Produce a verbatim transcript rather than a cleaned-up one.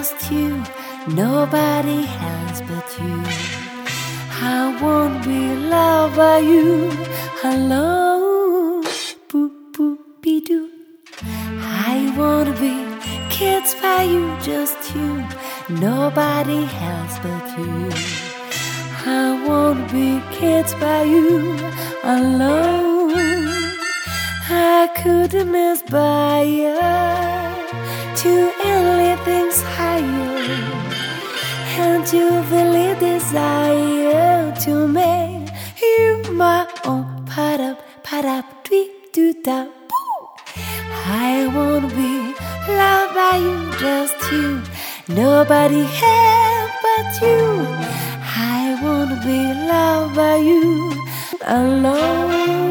just you, nobody else but you. I won't be loved by you alone. Boop boop be doo. I wanna be kids by you, just you, nobody else but you. I wanna be kids by you alone. I couldn't aspire to anything higher, and to really desire to make you my own. Padap padap tweet doo da boo. I wanna be loved by you, just you, nobody else but you. I wanna be loved by you alone.